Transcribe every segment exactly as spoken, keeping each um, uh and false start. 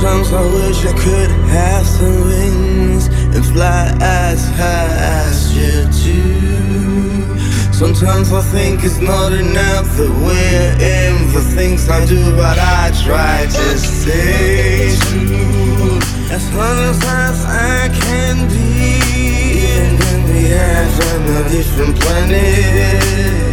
Sometimes I wish I could have some wings and fly as high as you do. Sometimes I think it's not enough that we're in the things I do, but I try to stay true, as honest as I can be. And then we have on a different planet.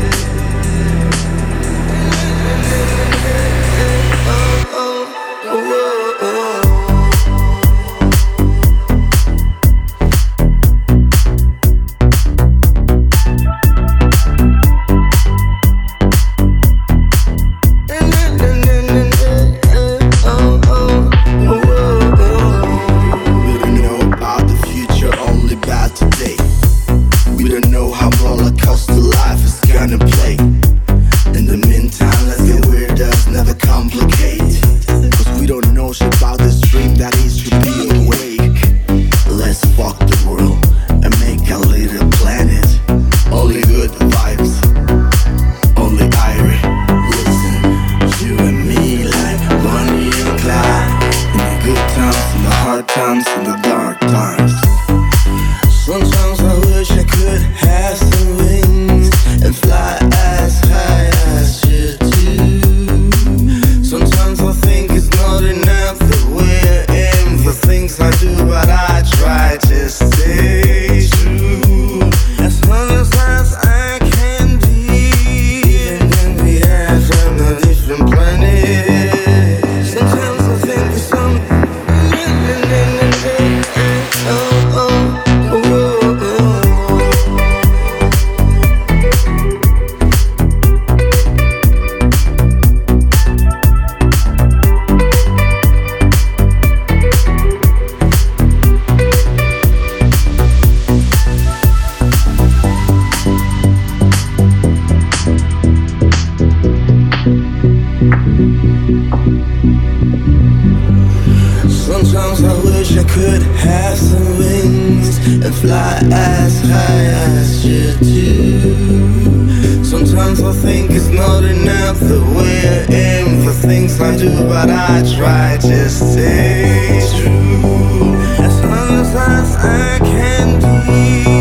Times and the dark times. Sometimes I wish I could have some wings and fly as high as you do. Sometimes I think it's not enough that we're in the things I do, but I try to stay true, as honest as I can be. And then we have from a different planet. Sometimes I think there's some Sometimes I wish I could have some wings and fly as high as you do. Sometimes I think it's not enough that we're in the things I do, but I try to stay true, as honest as I can be.